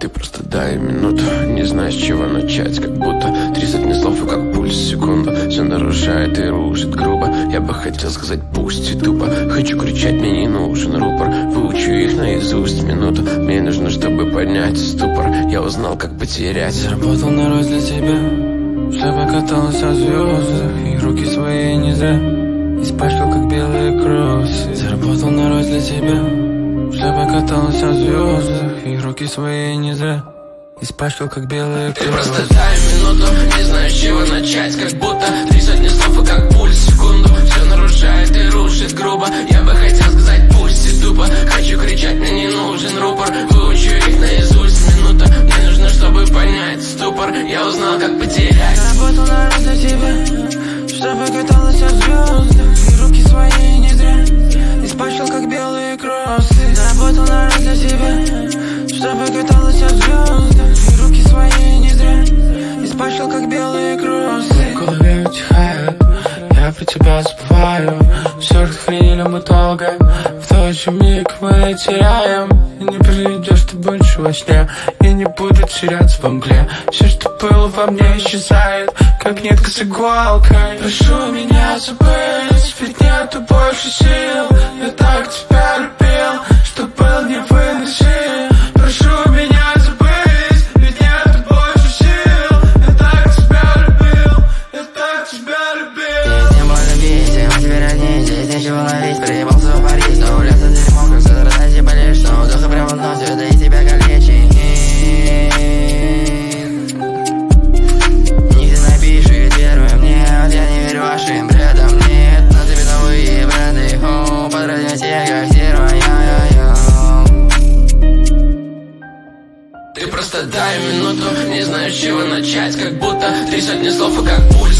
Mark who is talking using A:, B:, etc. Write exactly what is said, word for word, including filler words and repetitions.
A: Ты просто дай минуту, не знаю, с чего начать. Как будто три сотни слов и как пульс в секунду. Все нарушает и рушит грубо. Я бы хотел сказать пусть и тупо. Хочу кричать, мне не нужен рупор. Выучу их наизусть минуту. Мне нужно, чтобы поднять ступор. Я узнал, как потерять.
B: Заработал на рост для тебя, чтобы каталась о звездах. И руки свои не зря испачкал, как белые кроссы. Заработал на рост для тебя, чтобы каталась о звездах. И руки свои не зря испачкал, как белые кроссы.
A: Ты просто дай минуту, не знаю, с чего начать. Как будто три сотни слов и как пульс в секунду. Все нарушает и рушит грубо. Я бы хотел сказать пусть и тупо. Хочу кричать, мне не нужен рупор. Выучу их наизусть минута. Мне нужно, чтобы понять ступор. Я узнал, как потерять.
B: Заработал на рост для тебя, чтобы каталась о звездах. И руки свои не зря испачкал, как белые кроссы. Заработал на рост для тебя, чтобы каталась о звездах. И руки свои не зря испачкал, как белые кроссы. В голове утихает, я про тебя забываю. Все хранили мы долго, в тот же миг мы теряем. И не придешь ты больше во сне, и не буду теряться во мгле. Все, что было во мне, исчезает, как нитка с иголкой. Прошу меня забыть, ведь нету больше сил. Я так тебя любил, что был невыносим. Прошу меня забыть, ведь нету больше сил. Я так тебя любил, я так тебя любил.
C: Здесь не было любви, всем теперь одни. Здесь нечего ловить, приебался в Париж. Но улица дерьмо, как задрать и болеешь. Но духа прямо носит, да и тебя калечит. Нигде напишет первым нет. Я не верю вашим бредам, нет. На тебе новые бренды, хоу. Подразню все, как стерва, я-я-я.
A: Ты просто дай минуту, не знаю, с чего начать. Как будто три сотни слов и как пульс